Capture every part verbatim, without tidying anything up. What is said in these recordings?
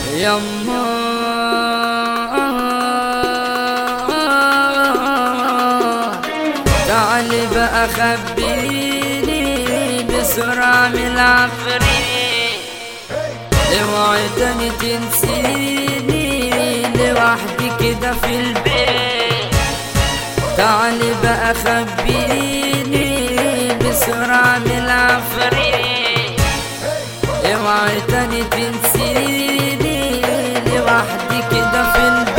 يما تعالي بقى خبيني بسرعة من العفريت، اوعي تاني تنسيني لوحدي كده في البيت. تعالي بقى خبيني بسرعة من العفريت، اوعي تاني تنسيني لوحدي كده في البيت.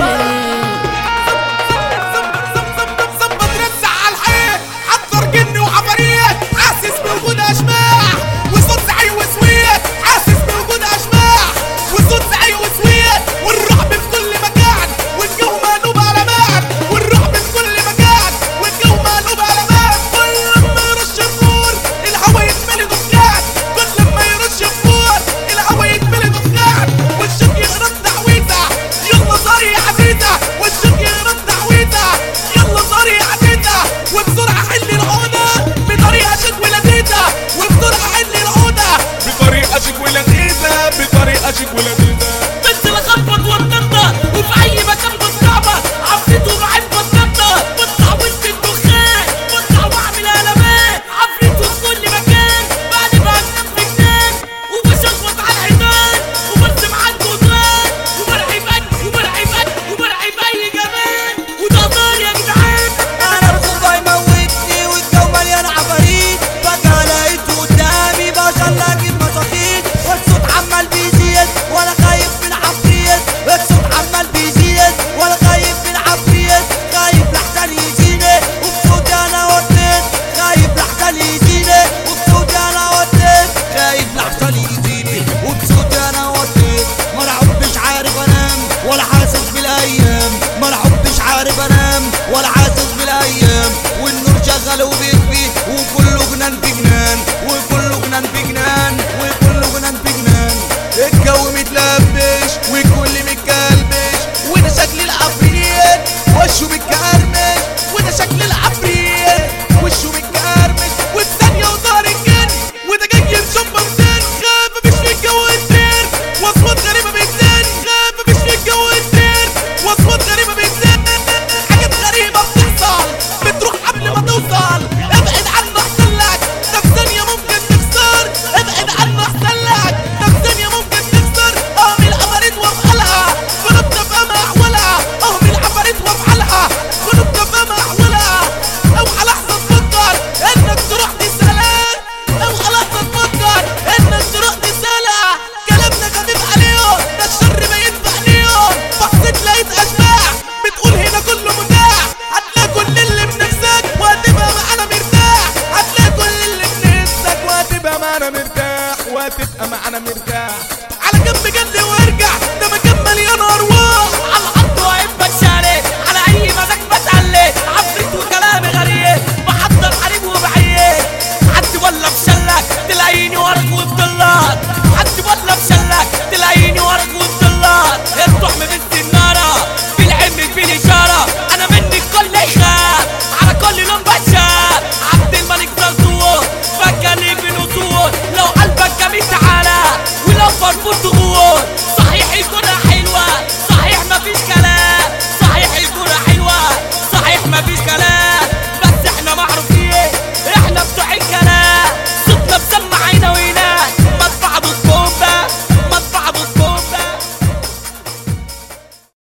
ظبط رزع على الحيط، حضر جن وعفاريت، حاسس بوجود اشباح وصوت زعيق وسويت، حاسس بوجود اشباح وصوت زعيق وسويت، والرعب في كل مكان والجو مقلوب على مان، والرعب في كل مكان والجو مقلوب على مان. كل لما يرش النور الهوا يتملي دخان، كل لما يرش النور الهوا يتملي دخان، والشوك يغرد تعويذه يلا صار يا عزيزه، والشوك يغرد تعويذه يلا صار يا عزيزه. وبسرعه حل العقده بطريقه شيك ولذيذه، وبسرعه حل العقده بطريقه شيك ولذيذه، بطريقه شيك ولذيذه. بس الخبط والنطه وفي اي مكان بالصعبه عفريت وبعين بطنطه، بطلع وسط الدخان بطلع واعمل قلبان، عفريت وفي كل مكان بعد ما انام في جنان، وبشخبط على الحيطان وبرسم على الجدران، وبرعب اي وبرعب اي وبرعب اي جمال. وده دار يا جدعان. انا الخوف هيموتني والجو مليان عفاريت، فجأة لقيت قدامي بشر لكن مساكين، والصوت عمال بيزيد ولا خايف من عفريت، الصوت عمال بيزيد ولا خايف من عفريت، خايف لحسن يزيني وبصوتي انا وديت، خايف لحسن يزيني وبصوتي انا وديت، خايف لحسن يزيني وبصوتي انا وديت. مرعوب مش عارف انام ولا حاسس بالايام، مرعوب مش عارف انام ولا حاسس بالايام، والنور شغال وبيكفي وكله جنان في جنان، وكله جنان في جنان، وكله جنان في جنان. الجو متلبش والكل متكلبش، وده شكل العفريت وشه متكرمش، وده شكل العفريت وشه متكرمش.